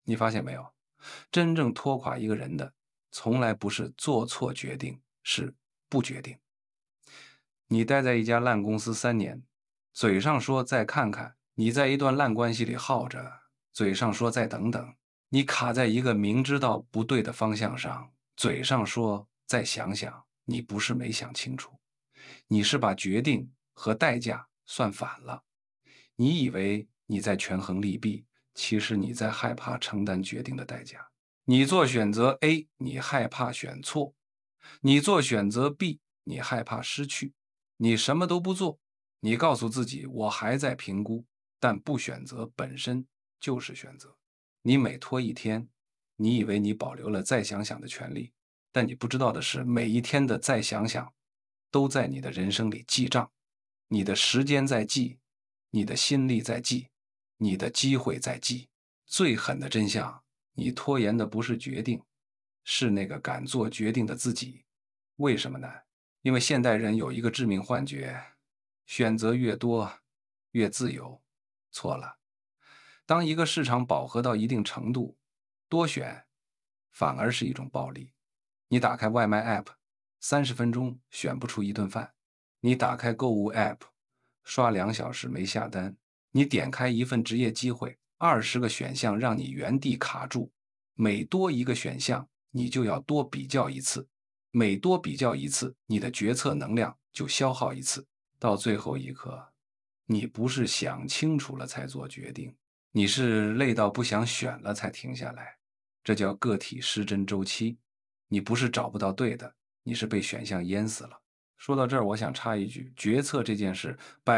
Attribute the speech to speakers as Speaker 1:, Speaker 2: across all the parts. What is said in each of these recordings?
Speaker 1: 你发现没有？真正拖垮一个人的，从来不是做错决定，是不决定。你待在一家烂公司3年，嘴上说再看看，你在一段烂关系里耗着，嘴上说再等等，你卡在一个明知道不对的方向上，嘴上说再想想，你不是没想清楚，你是把决定和代价算反了。你以为你在权衡利弊，其实你在害怕承担决定的代价。你做选择 A，你害怕选错；你做选择 B，你害怕失去。你什么都不做，你告诉自己我还在评估，但不选择本身就是选择。你每拖一天，你以为你保留了再想想的权利，但你不知道的是，每一天的再想想，都在你的人生里记账。你的时间在记，你的心力在记，你的机会在记。最狠的真相，你拖延的不是决定，是那个敢做决定的自己。为什么呢？因为现代人有一个致命幻觉，选择越多越自由。错了，当一个市场饱和到一定程度，多选反而是一种暴利。你打开外卖 App，30分钟选不出一顿饭；你打开购物 App，刷2小时没下单；你点开一份职业机会，20个选项让你原地卡住。每多一个选项，你就要多比较一次；每多比较一次，你的决策能量就消耗一次。到最后一刻，你不是想清楚了才做决定，你是累到不想选了才停下来。这叫个体失真周期。你不是找不到对的，你是被选项淹死了。说到这儿，我想插一句，决策这件事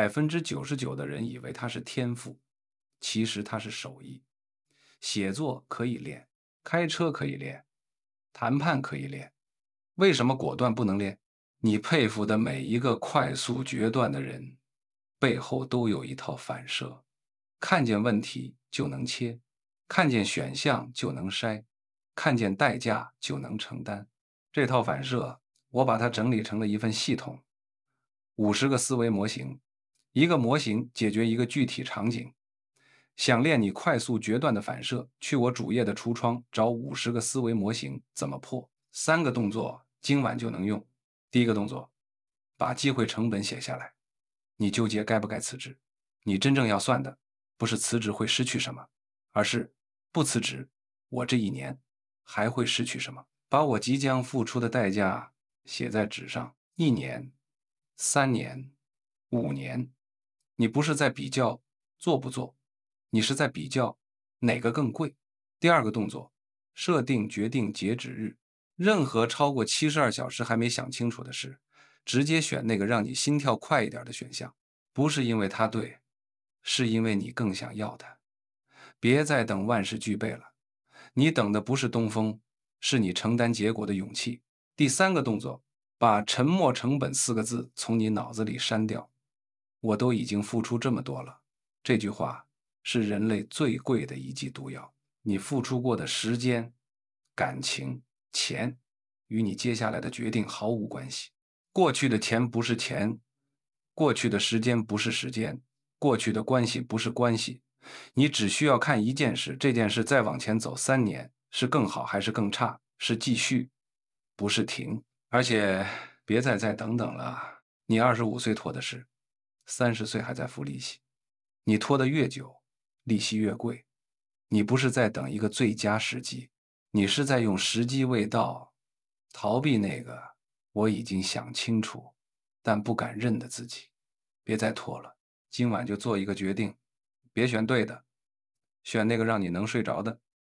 Speaker 1: ，99%的人以为它是天赋，其实它是手艺。写作可以练，开车可以练，谈判可以练，为什么果断不能练？你佩服的每一个快速决断的人，背后都有一套反射，看见问题就能切，看见选项就能筛，看见代价就能承担。这套反射，我把它整理成了一份系统，50个思维模型，一个模型解决一个具体场景。想练你快速决断的反射，去我主页的橱窗找50个思维模型，怎么破？3个动作，今晚就能用。第一个动作，把机会成本写下来。你纠结该不该辞职，你真正要算的不是辞职会失去什么，而是不辞职，我这一年还会失去什么？把我即将付出的代价写在纸上，1年、3年、5年，你不是在比较做不做，你是在比较哪个更贵。第二个动作，设定决定截止日，任何超过72小时还没想清楚的事，直接选那个让你心跳快一点的选项，不是因为它对，是因为你更想要它。别再等万事俱备了，你等的不是东风，是你承担结果的勇气。第三个动作，把沉没成本4个字从你脑子里删掉。我都已经付出这么多了，这句话是人类最贵的一剂毒药。你付出过的时间、感情、钱，与你接下来的决定毫无关系。过去的钱不是钱，过去的时间不是时间，过去的关系不是关系。你只需要看一件事，这件事再往前走3年，是更好还是更差？是继续，不是停。而且别再等等了，你25岁拖的是30岁还在付利息，你拖得越久，利息越贵。你不是在等一个最佳时机，你是在用时机未到，逃避那个我已经想清楚，但不敢认的自己。别再拖了，今晚就做一个决定，别选对的，选那个让你能睡着的。